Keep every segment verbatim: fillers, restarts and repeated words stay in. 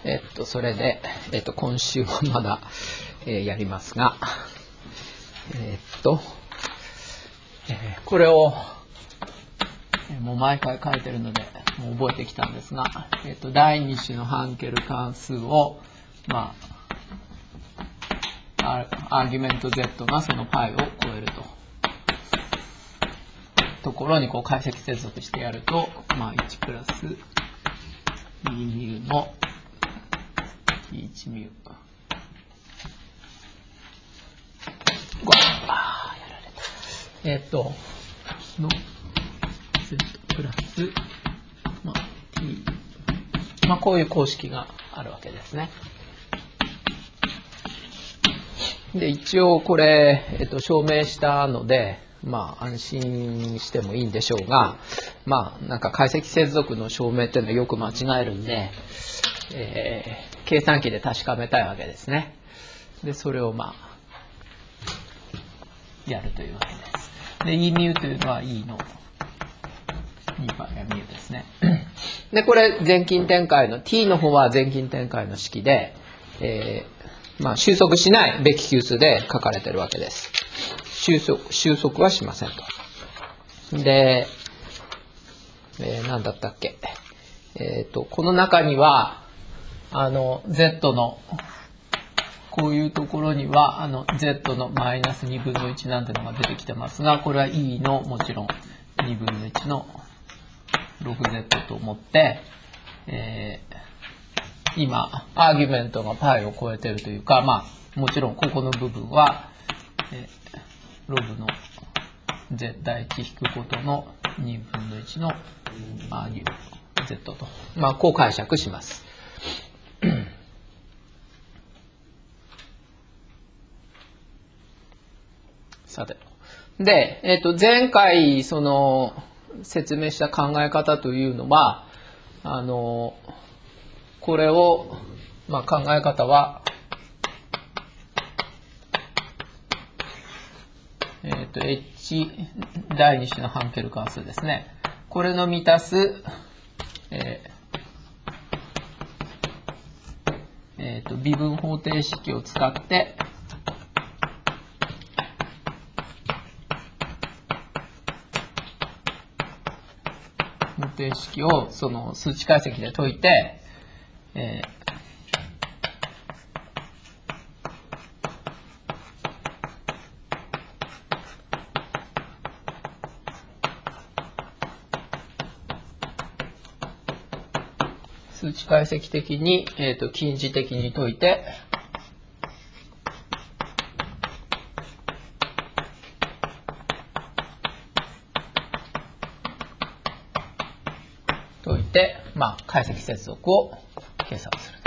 えっと、それで、えっと、今週もまだ、えー、やりますが、えー、っと、えー、これを、もう毎回書いてるので、もう覚えてきたんですが、えー、っと、第二子のハンケル関数を、まあ、アーギュメント Z がその π を超えると。ところにこう解析接続してやると、まあ、いちプラス E ミュの いちミュ。ああ、やられた。えっと、の Z プラス、まあ、T。まあ、こういう公式があるわけですね。で、一応これ、えっと、証明したので、まあ、安心してもいいんでしょうが、まあ、なんか解析接続の証明っていうのはよく間違えるんで、えー、計算機で確かめたいわけですね。で、それをまあ、やるというわけです。で、E ミュというのは E のにばいがミュですね。で、これ、全近展開の、T の方は全近展開の式で、えー、まあ、収束しないべき級数で書かれているわけです。収束、収束はしませんと。で、えー、何だったっけ。えっと、この中には、あの、Z の、こういうところには、あの、Z のマイナスにぶんのいちなんてのが出てきてますが、これは E のもちろんにぶんのいちの ろくゼット と思って、えー、今、アーギュメントが π を超えてるというか、まあ、もちろんここの部分は、えー、ロブの絶対値引くことのにぶんのいちのアーギュ Z と、まあ、こう解釈します。さて。で、えっと、前回、その、説明した考え方というのは、あの、これを、まあ、考え方は、えっと、H 第二子のハンケル関数ですね。これの満たす、えーえー、と微分方程式を使って、方程式をその数値解析で解いて、えー数値解析的に、えー、と近似的に解いて、解いて、まあ、解析接続を計算する。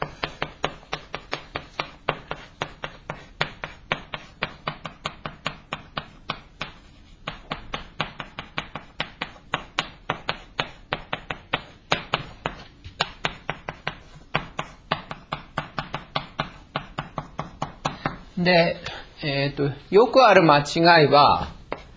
で、えっと、よくある間違いは、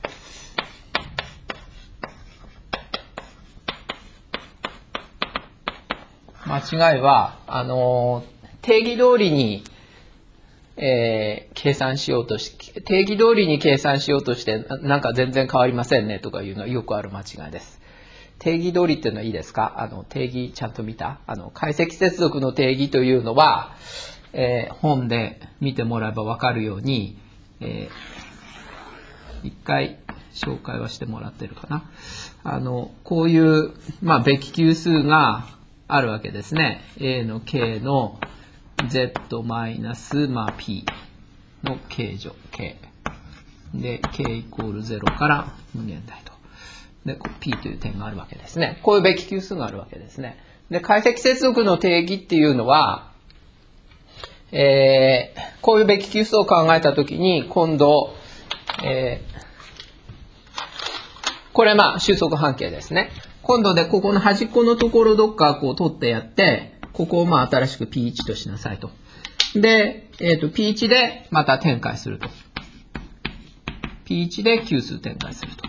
間違いは、あの、定義通りに、えー、計算しようとし、定義通りに計算しようとして、なんか全然変わりませんねとかいうのはよくある間違いです。定義通りっていうのはいいですか？あの、定義ちゃんと見た？あの、解析接続の定義というのは、えー、本で見てもらえばわかるように、えー、一回紹介はしてもらってるかな。あの、こういう、まあ、べき級数があるわけですね。A の K の Z マイナス、まあ、P の形状 K。で、K イコールゼロから無限大と。で、P という点があるわけですね。こういうべき級数があるわけですね。で、解析接続の定義っていうのは、えー、こういうべき級数を考えたときに、今度、えー、これまあ収束半径ですね。今度でここの端っこのところどっかこう取ってやって、ここをまあ新しく ピーワン としなさいと。で、えっと ピーワン でまた展開すると。ピーワン で級数展開すると。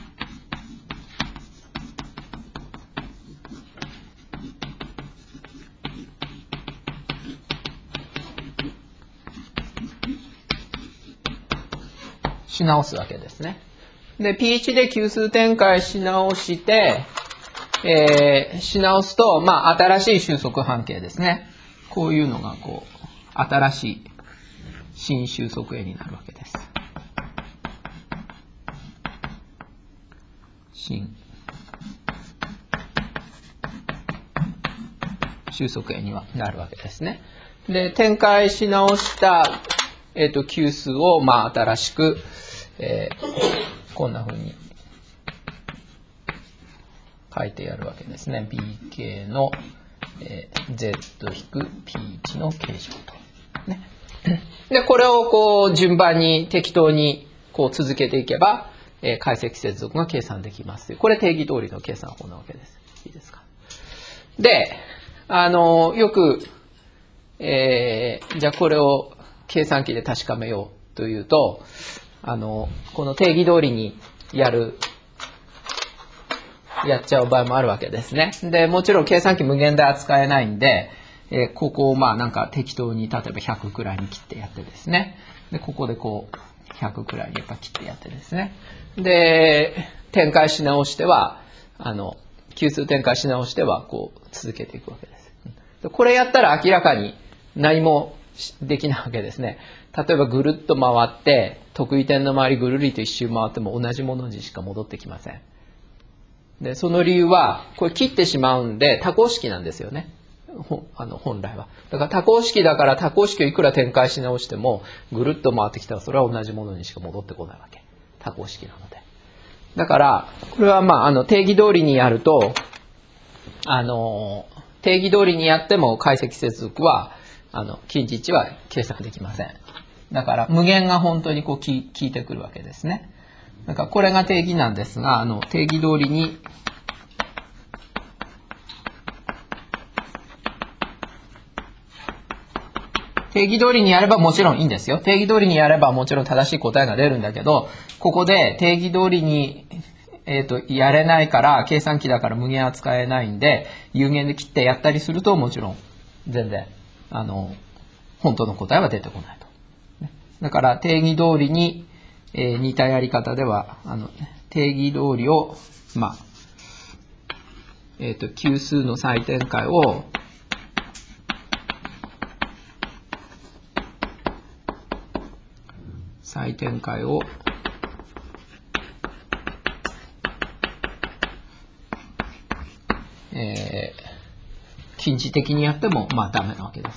し直すわけですね。で、ピーワン で級数展開し直して、えー、し直すと、まあ、新しい収束半径ですね。こういうのが、こう、新しい新収束円になるわけです。新収束円にはなるわけですね。で、展開し直した、えっと、級数を、まあ、新しく、えー、こんな風に書いてやるわけですね。ビーケー の、えー、ゼット-ピーワン の形状と。ね。で、これをこう順番に適当にこう続けていけば、えー、解積接続が計算できます。これ定義通りの計算法なわけです。いいですか。で、あの、よく、えー、じゃあこれを計算機で確かめようというと、あの、この定義通りにやる、やっちゃう場合もあるわけですね。で、もちろん計算機無限で扱えないんで、えー、ここをまあなんか適当に例えばひゃくくらいに切ってやってですね。で、ここでこうひゃくくらいにやっぱ切ってやってですね。で、展開し直しては、あの、級数展開し直してはこう続けていくわけです。これやったら明らかに何もできないわけですね。例えばぐるっと回って、得意点の周りぐるりと一周回っても同じものにしか戻ってきません。で、その理由は、これ切ってしまうんで、多項式なんですよね。あの本来は。だから多項式だから多項式をいくら展開し直しても、ぐるっと回ってきたらそれは同じものにしか戻ってこないわけ。多項式なので。だから、これはまあ、あの定義通りにやると、あの、定義通りにやっても解積接続は、あの、近似値は計算できません。だから、無限が本当にこう効いてくるわけですね。だから、これが定義なんですが、あの、定義通りに、定義通りにやればもちろんいいんですよ。定義通りにやればもちろん正しい答えが出るんだけど、ここで定義通りに、えっと、やれないから、計算機だから無限扱えないんで、有限で切ってやったりするともちろん全然、あの、本当の答えは出てこないと。だから定義通りに、えー、似たやり方では、あの、定義通りを、まあ、えっと、級数の再展開を、再展開を、えー、近似的にやっても、まあダメなわけです。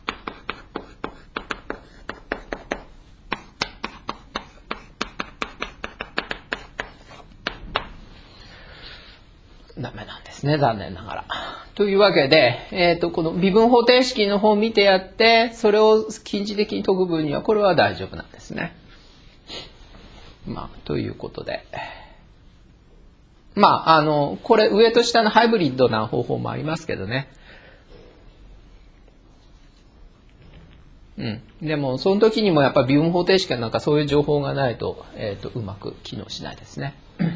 ダメなんですね、残念ながら。というわけで、えっと、この微分方程式の方を見てやって、それを近似的に解く分には、これは大丈夫なんですね。まあ、ということで。まあ、あの、これ上と下のハイブリッドな方法もありますけどね。うん。でも、その時にもやっぱり微分方程式はなんかそういう情報がないと、えっと、うまく機能しないですね。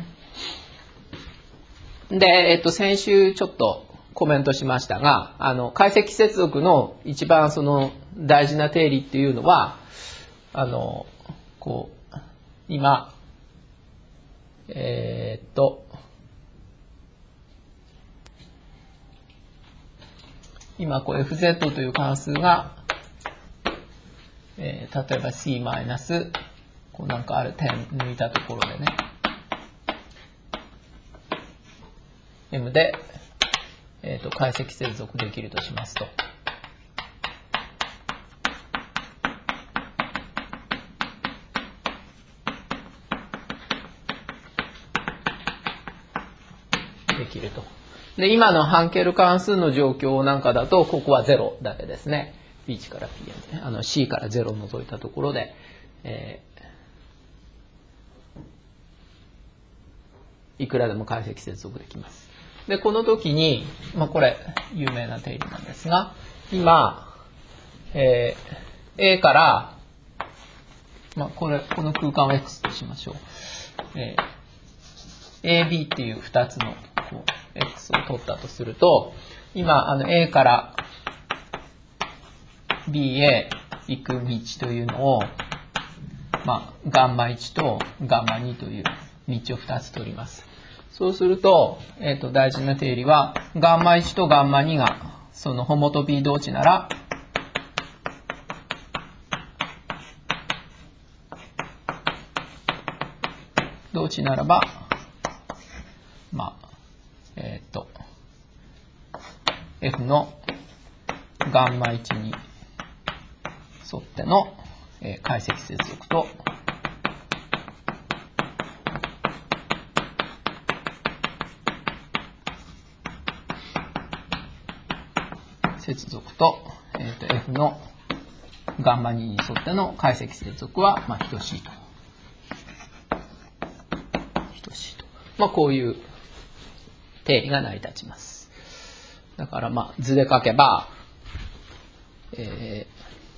で、えっと、先週ちょっとコメントしましたが、あの、解積接続の一番その大事な定理っていうのは、あの、こう、今、えー、っと、今、こう エフゼット という関数が、えー、例えば C マイナス、こうなんかある点抜いたところでね、M で、えー、と解積接続できるとしますと。できると。で、今のハンケル関数の状況なんかだと、ここはゼロだけですね。ビーワン から ピーエヌ ね。あの C からゼロを除いたところで、えー、いくらでも解積接続できます。で、この時に、まあ、これ、有名な定理なんですが、今、えー、A から、まあ、これ、この空間を X としましょう。えー、エービー っていうふたつのこう X を取ったとすると、今、あの A から B へ行く道というのを、 まあ、ガンマいちとガンマにという道をふたつ取ります。そうすると、えっと、大事な定理は、ガンマいちとガンマにがそのホモトピー同値なら、同値ならば、まあ、えっと、F のガンマいちに沿っての、えー、解析接続と、接続と、えー、と F のガンマにに沿っての解析接続は、まあ、等しいと。等しいと。まあ、こういう定理が成り立ちます。だから、まあ、図で書けば、え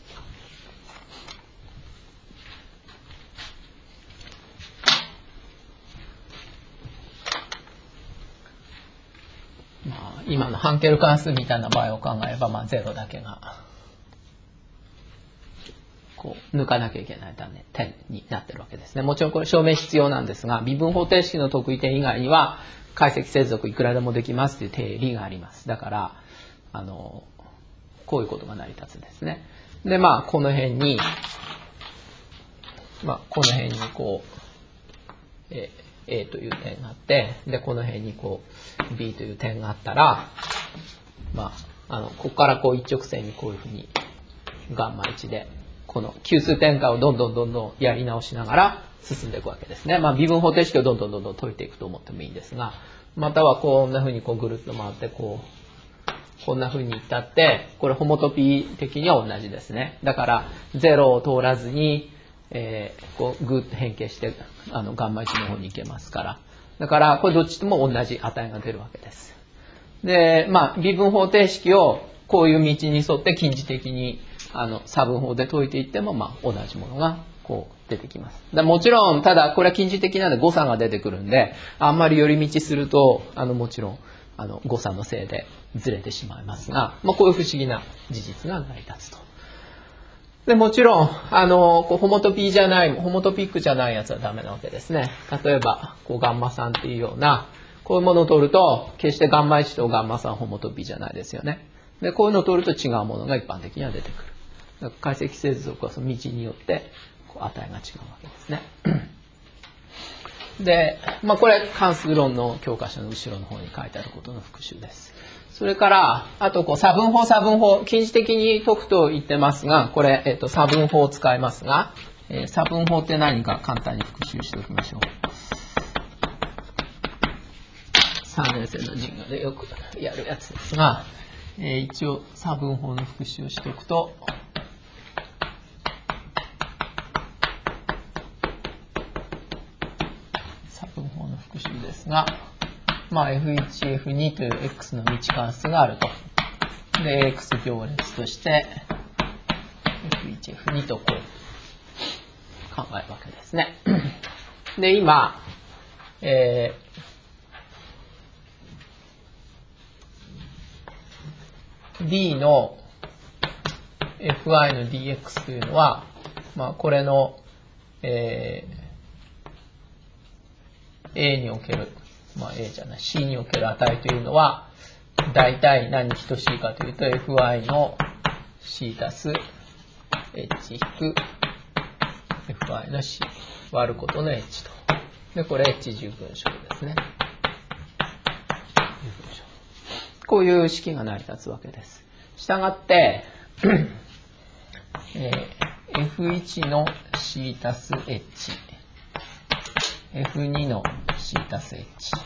ーまあ、今のハンケル関数みたいな場合を考えれば、まあ、ゼロだけがこう抜かなきゃいけない点になってるわけですね。もちろんこれ証明必要なんですが、微分方程式の得意点以外には解析接続いくらでもできますという定理があります。だからあのこういうことが成り立つんですね。でまあこの辺に、まあ、この辺にこう、えー A という点があって、でこの辺にこう B という点があったら、まあ、あのここからこう一直線にこういうふうにガンマいちでこの級数展開をどんどんどんどんやり直しながら進んでいくわけですね。まあ、微分方程式をどんどんどんどん解いていくと思ってもいいんですが、またはこんなふうにこうぐるっと回ってこうこんなふうにいったって、これホモトピー的には同じですね。だからゼロを通らずにえー、こうグッと変形してあのガンマいちの方に行けますから、だからこれどっちとも同じ値が出るわけです。でまあ微分方程式をこういう道に沿って近似的にあの差分法で解いていっても、まあ、同じものがこう出てきます。だもちろんただこれは近似的なので誤差が出てくるんで、あんまり寄り道するとあのもちろんあの誤差のせいでずれてしまいますが、まあ、こういう不思議な事実が成り立つと。でもちろんあのこうホモトピーじゃないホモトピックじゃないやつはダメなわけですね。例えばこうガンマさんっていうようなこういうものを取ると決してガンマいちとガンマさんホモトピーじゃないですよね。でこういうのを取ると違うものが一般的には出てくる。だから解析接続はその道によってこう値が違うわけですね。で、まあ、これ関数論の教科書の後ろの方に書いてあることの復習です。それから、あとこう差分法差分法、近似的に解くと言ってますが、これ、えっと、差分法を使いますが、えー、差分法って何か簡単に復習しておきましょう。さんねん生の授業でよくやるやつですが、えー、一応差分法の復習をしておくと、差分法の復習ですが、まあ、エフいち、エフに という X の道関数があると。で、X 行列として、エフいち、エフに とこう考えるわけですね。で、今、えー、D の エフアイ の ディーエックス というのは、まあ、これの、えー、A における、まあ、A じゃない C における値というのは大体何に等しいかというと エフアイ の C 足す H 引く エフアイ の C 割ることの H と。でこれ H 十分称ですね。こういう式が成り立つわけです。したがって、えー、エフいち の C 足す H、エフに の C 足す H。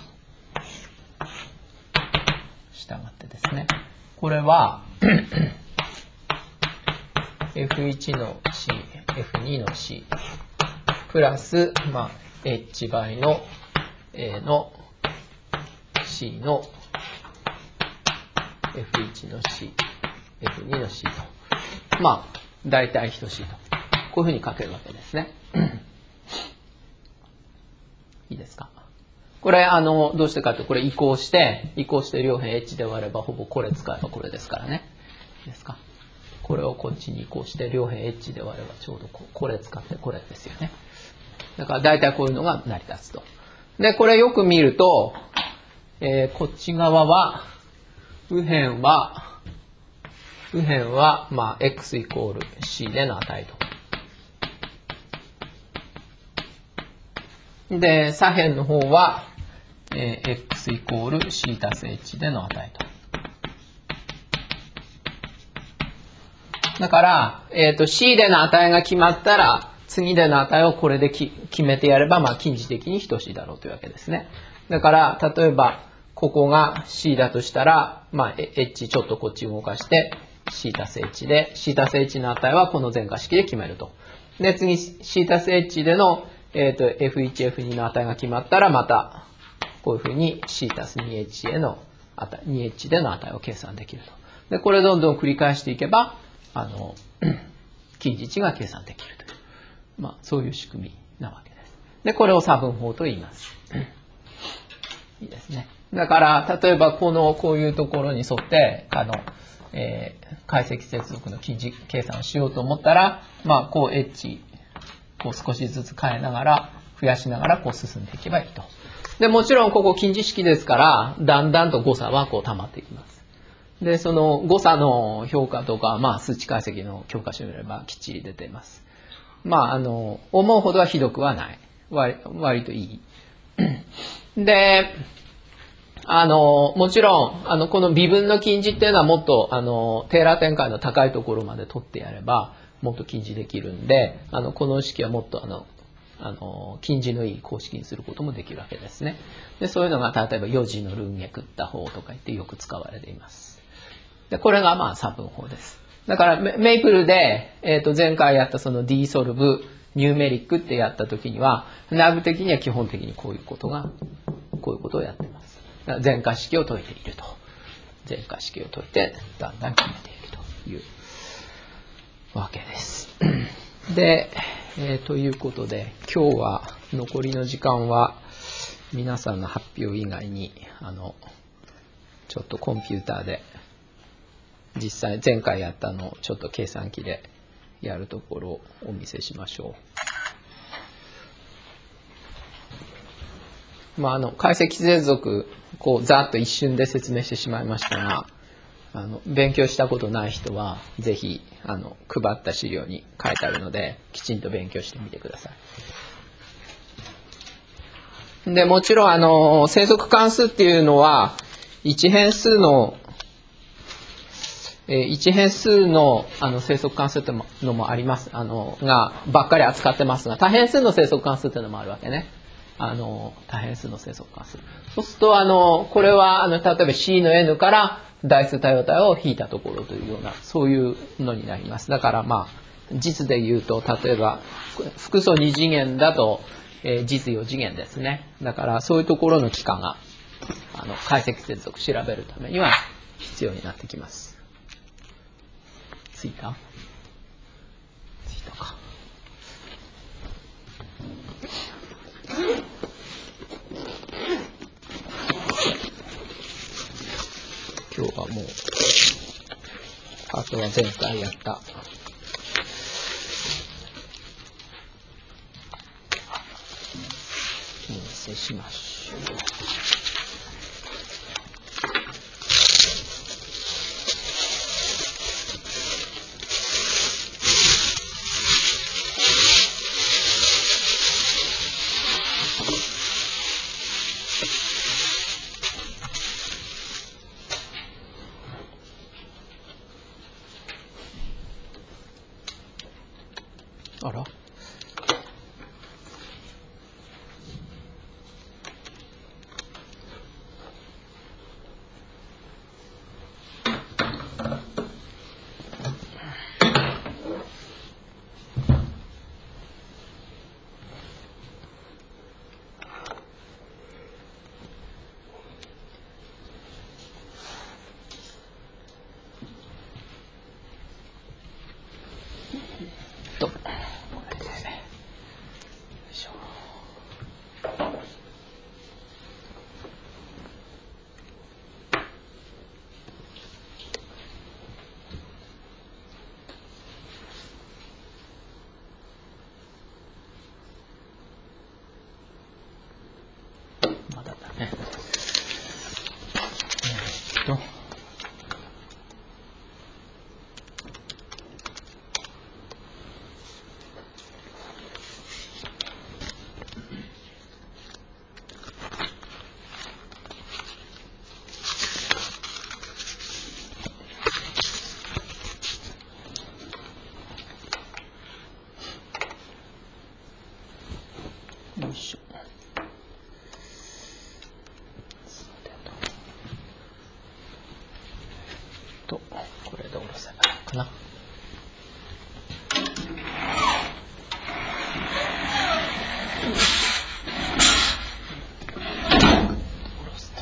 したがってですね。これは、エフいち の C、エフに の C、プラス、まあ、H 倍の A の C の エフいち の C、エフに の C と。まあ、大体等しいと。こういうふうに書けるわけですね。いいですか。これ、あの、どうしてかというと、これ移行して、移行して両辺 H で割れば、ほぼこれ使えばこれですからね。いいですか。ここれをこっちに移行して両辺 H で割ればちょうどここれ使ってこれですよね。だから大体こういうのが成り立つと。でこれよく見ると、えー、こっち側は右辺は右辺はまあ x イコール c での値と。で左辺の方は、えー、x イコール c たす h での値と。だから、えっと、C での値が決まったら、次での値をこれでき決めてやれば、まあ、近似的に等しいだろうというわけですね。だから、例えば、ここが C だとしたら、まあ、H ちょっとこっち動かして、C たす H で、C たす H の値はこの全化式で決めると。で、次、C たす H での、えっと、エフワン、エフツー の値が決まったら、また、こういうふうに C たす にエイチ への値、にエイチ での値を計算できると。で、これどんどん繰り返していけば、あの近似値が計算できるという、まあ、そういう仕組みなわけです。でこれを差分法と言います。いいですね。だから例えばこのこういうところに沿ってあの、えー、解析接続の近似計算をしようと思ったら、まあ、こう H こう少しずつ変えながら増やしながらこう進んでいけばいいと。でもちろんここ近似式ですからだんだんと誤差はこう溜まっていきます。で、その誤差の評価とか、まあ、数値解析の教科書を見ればきっちり出ています。まあ、あの、思うほどはひどくはない。割、割といい。で、あの、もちろん、あの、この微分の近似っていうのはもっと、あの、テーラー展開の高いところまで取ってやれば、もっと近似できるんで、あの、この式はもっと、あの、あの、近似のいい公式にすることもできるわけですね。で、そういうのが、例えば、よじのルンゲクッタ法とか言ってよく使われています。でこれがまあ差分法です。だからメイプルで、えー、と前回やったその D ソルブニューメリックってやった時には内部的には基本的にこういうことがこういうことをやっています。全化式を解いていると。全化式を解いてだんだん決めているというわけです。で、えー、ということで今日は残りの時間は皆さんの発表以外にあのちょっとコンピューターで実際前回やったのをちょっと計算機でやるところをお見せしましょう。まあ、あの解析接続こうざっと一瞬で説明してしまいましたが、あの勉強したことない人はぜひあの配った資料に書いてあるのできちんと勉強してみてください。でもちろんあの生息関数っていうのは一変数の一変数のあの生息関数っていうのもありますあのがばっかり扱ってますが多変数の生息関数っていうのもあるわけね。あの多変数の生息関数。そうするとあのこれはあの例えば C の N から代数多様体を引いたところというようなそういうのになります。だからまあ実で言うと例えば複素二次元だと、えー、実よ次元ですね。だからそういうところの期間があの解析接続調べるためには必要になってきます。ついたついたか。今日はもうあとは前回やったお見せしましょう。あらとこれと、よいしょ。と、これで下ろせばいいかな。下ろす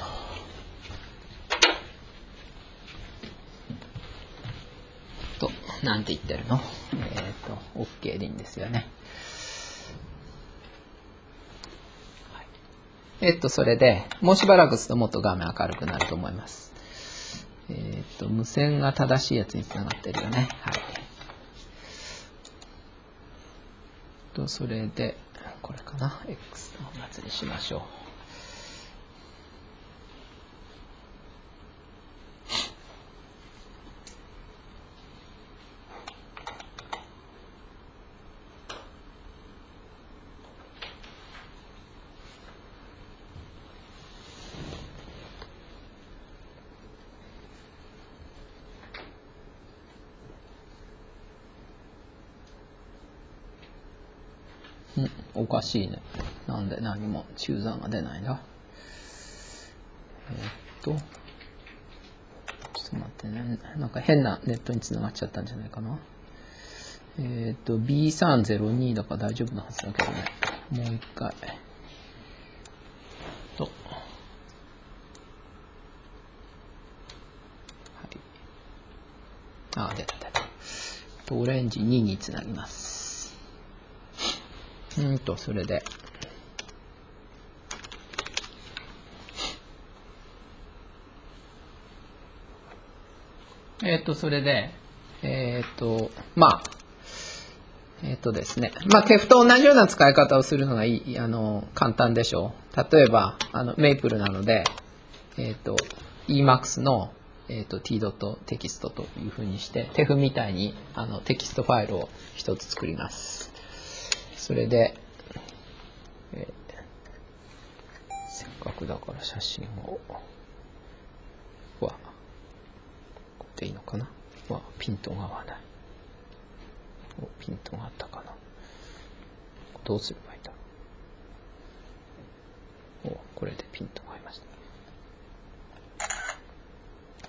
と。と、なんて言ってるの？えっと、OK でいいんですよね。えっと、それで、もうしばらくするともっと画面明るくなると思います。えっと、無線が正しいやつにつながってるよね。はい。と、それで、これかな。X のやつにしましょう。うん、おかしいね。なんで何も中断が出ないんだ。えー、っと、ちょっと待ってね。なんか変なネットにつながっちゃったんじゃないかな。えー、っと、ビーさんぜろに だから大丈夫なはずだけどね。もう一回。と。はい。あ、出た出た。と、オレンジににつなぎます。うんと、それで。えっと、それで、えっと、まあ、えっとですね。まあ、ケフと同じような使い方をするのがいい、あの、簡単でしょう。例えば、あの、メイプルなので、えっと、イーマックス の、えっと、t ドットテキストというふうにして、テフみたいに、あの、テキストファイルを一つ作ります。それで、えー、せっかくだから写真を、は、これでいいのかなは、ピントが合わない。お、ピントがあったかな。どうすればいいんだろう。お、これでピントが合いました。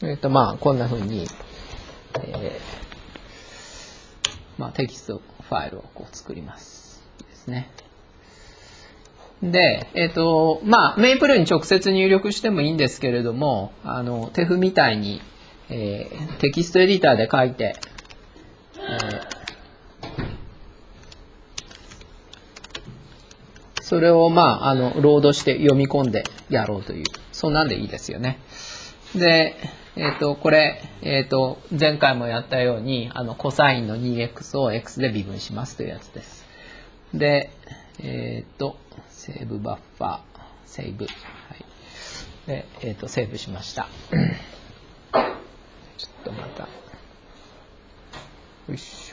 えっと、まあ、こんなふうに、えー、まあ、テキストファイルをこう作ります。ですね。で、えっと、まあ、メイプルに直接入力してもいいんですけれども、あの、テフみたいに、えー、テキストエディターで書いて、えー、それを、まあ、あの、ロードして読み込んでやろうという、そんなんでいいですよね。で、えっと、これ、えっと、前回もやったように、あの、コサインの にエックス を X で微分しますというやつです。で、えっと、セーブバッファー、セーブ。はい。で、えっと、セーブしました。ちょっとまた。よいしょ。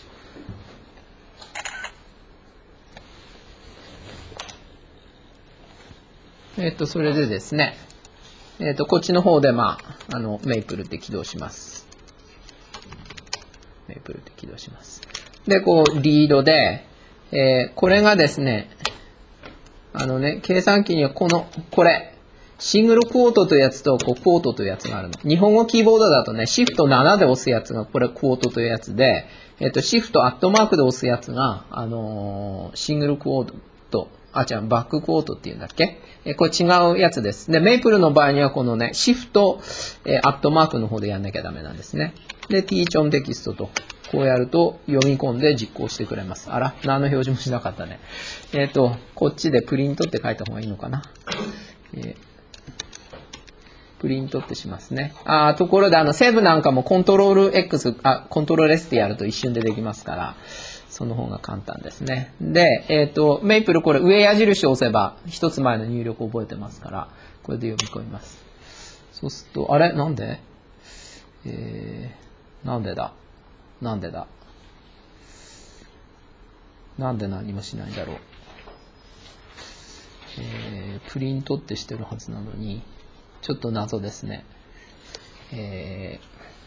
えっと、それでですね、えっと、こっちの方で、まあ、あの、メイプルって起動します。メイプルって起動します。で、こう、リードで、えー、これがですね、あのね、計算機にはこの、これ、シングルクォートというやつと、こう、クォートというやつがあるの。日本語キーボードだとね、シフトななで押すやつが、これ、クォートというやつで、えっと、シフトアットマークで押すやつが、あのー、シングルクォート、あ、違う、バッククォートっていうんだっけ？え、これ違うやつです。で、メイプルの場合にはこのね、シフト、えアットマークの方でやんなきゃダメなんですね。で、t チョンテキストと、こうやると読み込んで実行してくれます。あら、何の表示もしなかったね。えっと、こっちでプリントって書いた方がいいのかな。えー、プリントってしますね。あ、ところで、あの、セーブなんかもコントロール X、あ、コントロール S でやると一瞬でできますから、その方が簡単ですね。で、えっと、メイプルこれ上矢印を押せば、一つ前の入力を覚えてますから、これで読み込みます。 そうすると、あれなんでえー、なんでだなんでだなんで何もしないんだろう。えー、プリントってしてるはずなのに、ちょっと謎ですね。え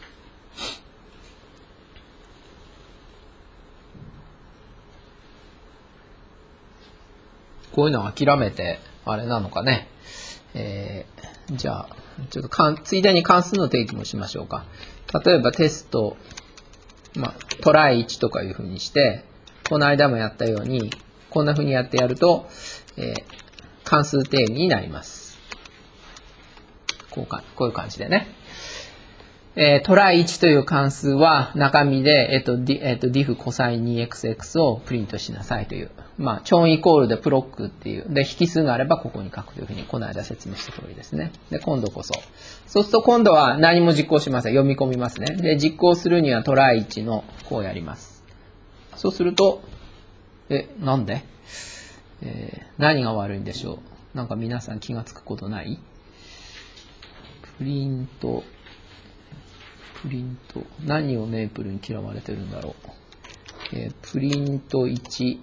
ー、こういうのを諦めて、あれなのかね。えー、じゃあ、ちょっとかんついでに関数の定義もしましょうか。例えばテスト、まあ、トライいちとかいうふうにして、この間もやったように、こんなふうにやってやると、えー、関数定義になります。こうか、こういう感じでね。えー、トライいちという関数は中身で、えっと、ディ、えっと、diff コサイン にエックスエックス をプリントしなさいという。まあ、チョンイコールでプロックっていう。で、引数があればここに書くというふうに、この間説明した通りですね。で、今度こそ。そうすると今度は何も実行しません。読み込みますね。で、実行するにはトライいちのこうやります。そうすると、え、なんで、えー、何が悪いんでしょう。なんか皆さん気がつくことない？プリント、プリント、何をメープルに嫌われてるんだろう。えー、プリントいち、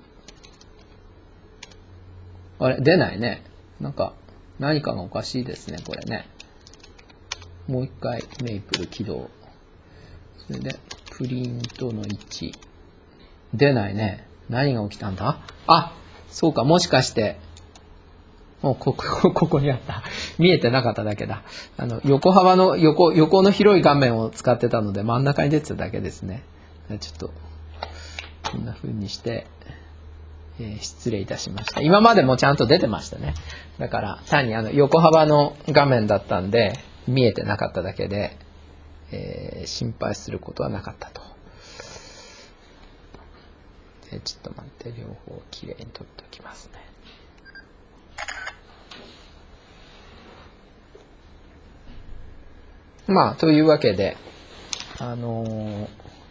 あれ、出ないね。なんか、何かがおかしいですね、これね。もう一回メープル起動。それで、プリントのいち。出ないね。何が起きたんだ？あ、そうか、もしかして、もうここ、ここにあった。見えてなかっただけだ。あの、横幅の、横、横の広い画面を使ってたので真ん中に出てただけですね。ちょっと、こんな風にして、えー、失礼いたしました。今までもちゃんと出てましたね。だから、単にあの、横幅の画面だったんで、見えてなかっただけで、えー、心配することはなかったと。でちょっと待って、両方きれいに取っておきますね。まあ、というわけで、あのー、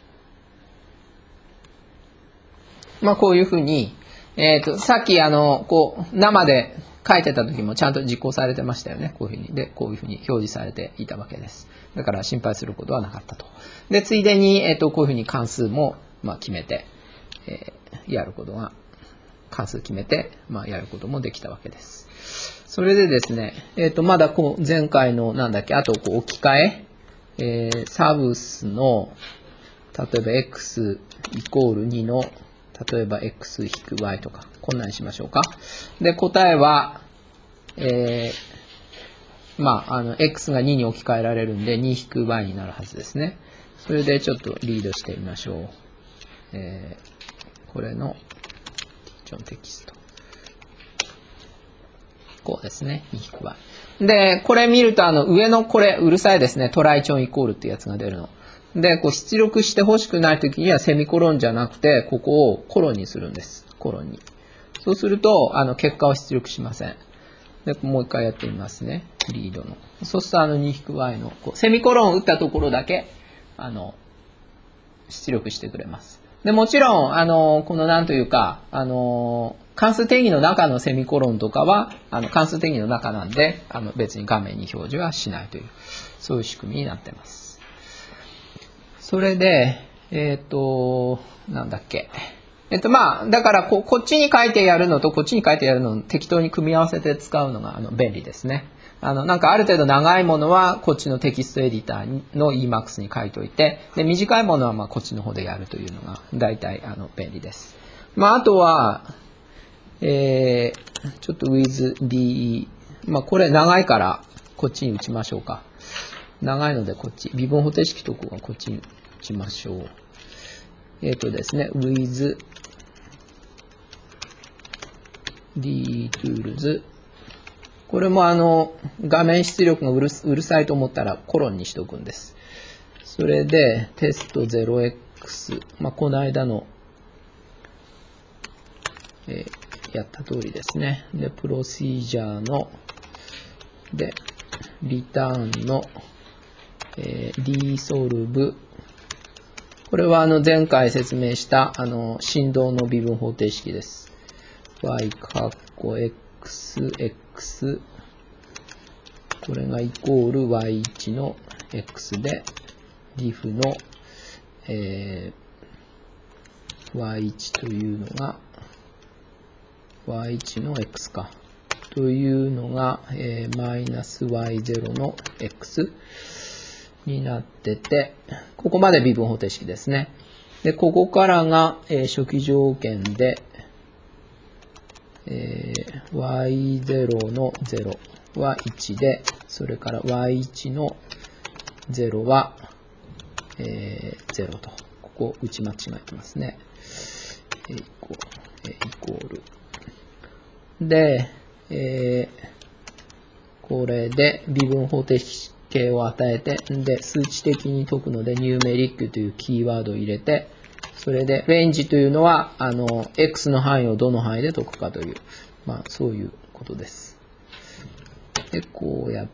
まあ、こういうふうに、えっと、さっき、あの、こう、生で書いてた時もちゃんと実行されてましたよね。こういうふうに。で、こういうふうに表示されていたわけです。だから心配することはなかったと。で、ついでに、えっと、こういうふうに関数も、まあ、決めて、えー、やることが、関数決めて、まあ、やることもできたわけです。それでですね、えっと、まだこう、前回の、なんだっけ、あと、こう、置き換え、えー、サブスの、例えば x イコールにの、例えば x-y とか、こんなにしましょうか。で、答えは、えー、まあ、あの、x がにに置き換えられるんで、に-y になるはずですね。それでちょっとリードしてみましょう。えー、これの、テキスト。こうですね。に-y。で、これ見ると、あの、上のこれ、うるさいですね。トライチョンイコールってやつが出るの。で、こう出力してほしくないときにはセミコロンじゃなくて、ここをコロンにするんです。コロンに。そうすると、あの、結果は出力しません。で、もう一回やってみますね。リードの。そうすると、あの に-y の、こうセミコロンを打ったところだけ、あの、出力してくれます。で、もちろん、あの、このなんというか、あの、関数定義の中のセミコロンとかは、あの、関数定義の中なんで、あの、別に画面に表示はしないという、そういう仕組みになっています。それで、えっと、なんだっけ。えっと、まあ、だからこ、こっちに書いてやるのと、こっちに書いてやるのを適当に組み合わせて使うのが、あの、便利ですね。あの、なんかある程度長いものは、こっちのテキストエディターの イーマックス に書いておいて、で、短いものは、まあ、こっちの方でやるというのが、大体、あの、便利です。まあ、あとは、えー、ちょっと with-de、まあ、これ長いから、こっちに打ちましょうか。長いのでこっち、微分方程式とこはこっちに打ちましょう。えっ、ー、とですね、with d tools。これもあの、画面出力がうる、うるさいと思ったらコロンにしておくんです。それで、テスト ゼロエックス。まあ、この間の、えー、やった通りですね。で、プロシージャーの、で、リターンの、えー、dsolve。これはあの前回説明したあの振動の微分方程式です。y かっこ x x これがイコール ワイワン の x で、diff の、えー、ワイワン というのが、ワイワン の x か。というのが、えー、マイナス ワイゼロ の x になってて、ここまで微分方程式ですね。で、ここからが、えー、初期条件で、えー、ワイゼロ のゼロはいちで、それから ワイワン のゼロは、えー、ゼロと。ここ打ち間違えてますね。えー、イコール、えー、イコール。で、えー、これで微分方程式形を与えて、で、数値的に解くので、ニューメリックというキーワードを入れて、それで、レンジというのは、あの、x の範囲をどの範囲で解くかという、まあ、そういうことです。で、こうやって、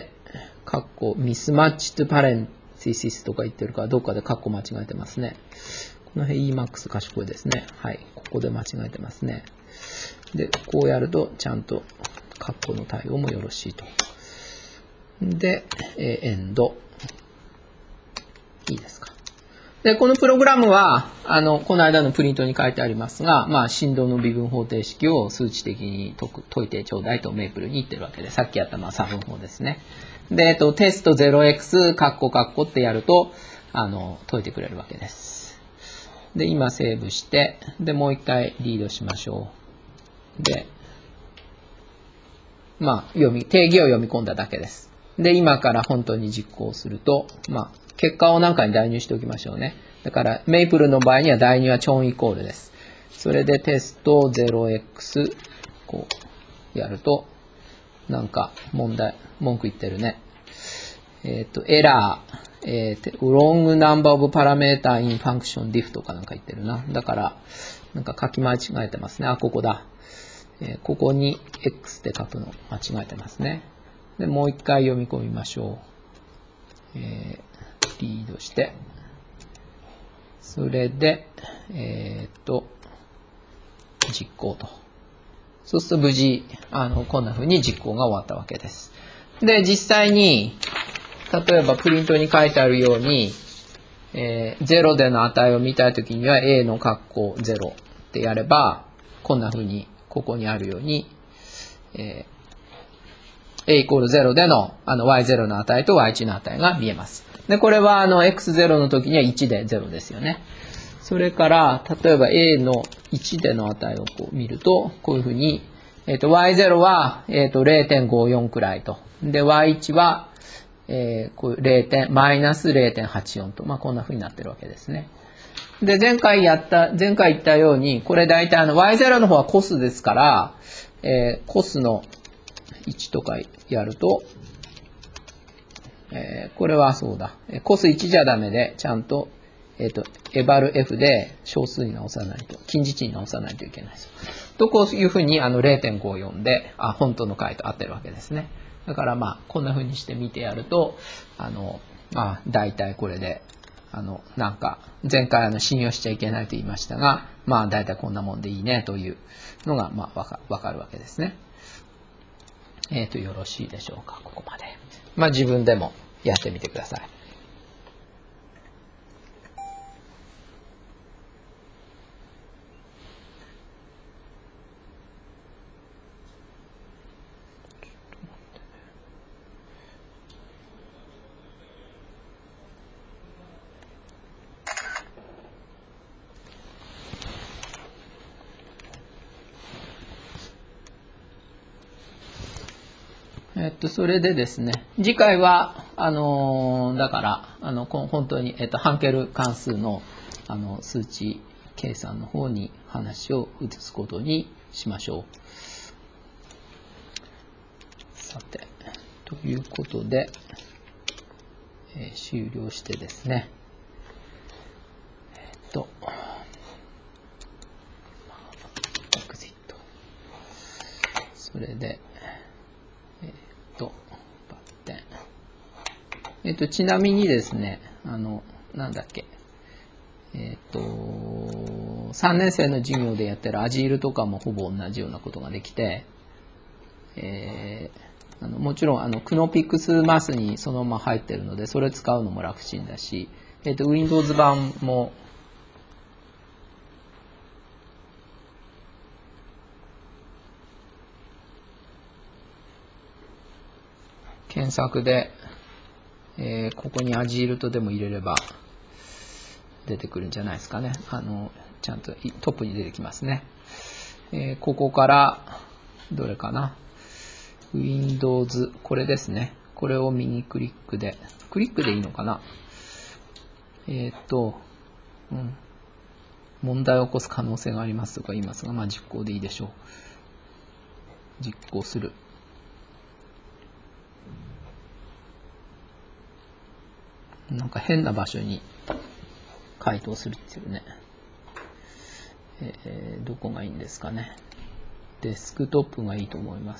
カッコ、ミスマッチとパレンティシスとか言ってるから、どっかでカッコ間違えてますね。この辺 Emacs 賢いですね。はい。ここで間違えてますね。で、こうやると、ちゃんと、カッコの対応もよろしいと。で、えー、エンド。いいですか。で、このプログラムは、あの、この間のプリントに書いてありますが、まあ、振動の微分方程式を数値的に解く、解いてちょうだいとメイプルに言ってるわけで、さっきやったまあ差分法ですね。で、えっと、テスト ゼロエックス、カッコカッコってやると、あの、解いてくれるわけです。で、今セーブして、で、もう一回リードしましょう。で、まあ、読み、定義を読み込んだだけです。で、今から本当に実行すると、まあ、結果を何かに代入しておきましょうね。だから、メイプルの場合には代入はチョンイコールです。それでテスト ゼロエックス、こう、やると、なんか問題、文句言ってるね。えっと、エラー、えー、wrong number of parameter in function diff とかなんか言ってるな。だから、なんか書き間違えてますね。あ、ここだ。えー、ここに x って書くの間違えてますね。で、もう一回読み込みましょう。えー、リードして、それで、えー、っと、実行と。そうすると無事、あの、こんな風に実行が終わったわけです。で、実際に、例えばプリントに書いてあるように、えー、ゼロでの値を見たいときには a の括弧ゼロってやれば、こんな風に、ここにあるように、えー、a イコールゼロでの、あの ワイゼロ の値と ワイワン の値が見えます。で、これはあの エックスゼロ の時にはいちでゼロですよね。それから、例えば a のいちでの値をこう見ると、こういうふうに、えっと、ワイゼロ は、えっと、ゼロてんごよん くらいと。で、ワイワン は、えー、こういうゼロ点、マイナス ゼロてんはちよん と、まあ、こんなふうになってるわけですね。で、前回やった、前回言ったように、これ大体あの ワイゼロ の方はコスですから、えー、コスのいちとかやると、えー、これはそうだ。コスいちじゃダメで、ちゃんと、えっと、エバル F で小数に直さないと、近似値に直さないといけないです。と、こういうふうにあの ゼロてんごよん で、あ、本当の回と合ってるわけですね。だからまあ、こんなふうにして見てやると、あの、まあ、大体これで、あの、なんか、前回あの、信用しちゃいけないと言いましたが、まあ、大体こんなもんでいいねというのが、まあ、わか、わかるわけですね。えっと、よろしいでしょうか、ここまで。まあ、自分でもやってみてください。えっと、それでですね、次回は、あのー、だから、あの、本当に、えっと、ハンケル関数の、あの、数値計算の方に話を移すことにしましょう。さて、ということで、えー、終了してですね、えっと、エグジット。それで、えっと、バッテン。えっと、ちなみにですね、あの、なんだっけ、えっと、さんねん生の授業でやってるアジールとかもほぼ同じようなことができて、えあのもちろんあのクノピックスマスにそのまま入ってるので、それ使うのも楽ちんだし、えっと Windows 版も検索で、えー、ここに Agile とでも入れれば出てくるんじゃないですかね。あのちゃんとトップに出てきますね。えー、ここからどれかな、Windows、これですね。これを右クリックで、クリックでいいのかな。えっと、うん、問題を起こす可能性がありますとか言いますが、まあ実行でいいでしょう。実行する。なんか変な場所に回答するっていうね。えー、どこがいいんですかね。デスクトップがいいと思います。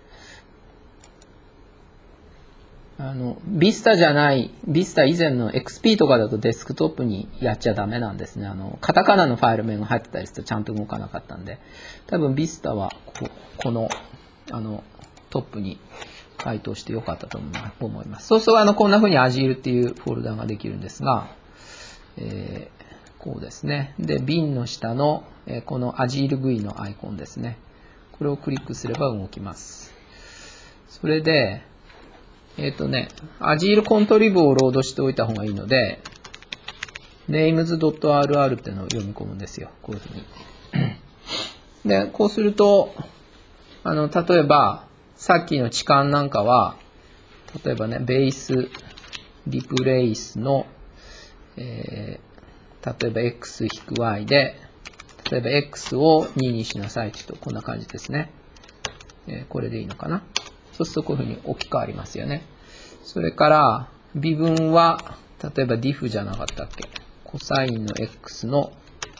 あの、Vista じゃない、Vista 以前の エックスピー とかだとデスクトップにやっちゃダメなんですね。あの、カタカナのファイル名が入ってたりするとちゃんと動かなかったんで、多分 Vista はこ、この、あの、トップに回答してよかったと思います。そうすると、あの、こんな風に Agile っていうフォルダができるんですが、えー、こうですね。で、bin の下の、えー、この Agile グイのアイコンですね。これをクリックすれば動きます。それで、えっとね、Agile コントリブをロードしておいた方がいいので、names.rr っていうのを読み込むんですよ。こういうふうに。で、こうすると、あの、例えば、さっきの置換なんかは、例えばね、ベース、リプレイスの、えー、例えば x-y で、例えば x をににしなさいと、こんな感じですね。えー、これでいいのかな。そうするとこういうふうに置き換わりますよね。それから、微分は、例えば diff じゃなかったっけ。コサインの x の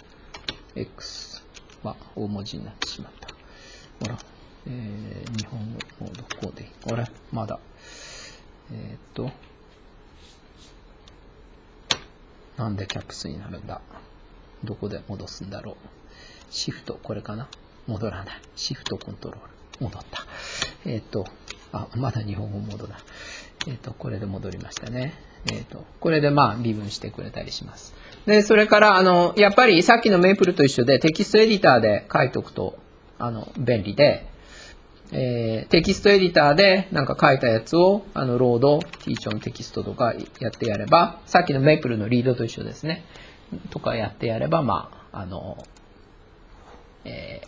x は大文字になってしまった。ほら、えー、日本語モードこうでいい。これ、まだ。えー、っと、なんでキャップスになるんだ。どこで戻すんだろう。シフト、これかな。戻らない。シフトコントロール。戻った。えっ、ー、と、あ、まだ日本語モードだ。えっ、ー、と、これで戻りましたね。えっ、ー、と、これでまあ、微分してくれたりします。で、それから、あの、やっぱりさっきのメイプルと一緒でテキストエディターで書いておくと、あの、便利で、えー、テキストエディターでなんか書いたやつを、あの、ロード、ティーチョンテキストとかやってやれば、さっきのメイプルのリードと一緒ですね。とかやってやれば、まあ、あの、え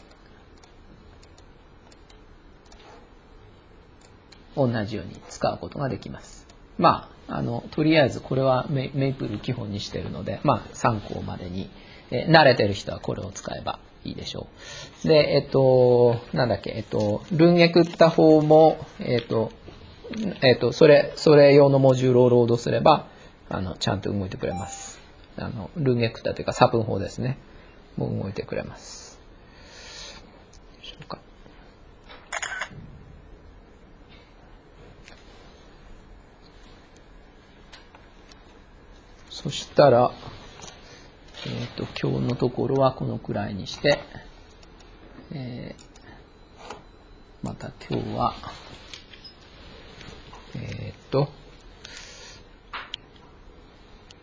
ー、同じように使うことができます。まあ、あの、とりあえずこれはメイプル基本にしているので、まあ、参考までに、えー、慣れてる人はこれを使えばいいでしょう。で、えっと、なんだっけ、えっと、ルンゲクった方も、えっと、えっと、それ、それ用のモジュールをロードすれば、あの、ちゃんと動いてくれます。あの、ルンゲクタというか、差分法ですね。もう動いてくれます。でしょうか。そしたら、えっと、今日のところはこのくらいにして、えー、また今日は、えっと、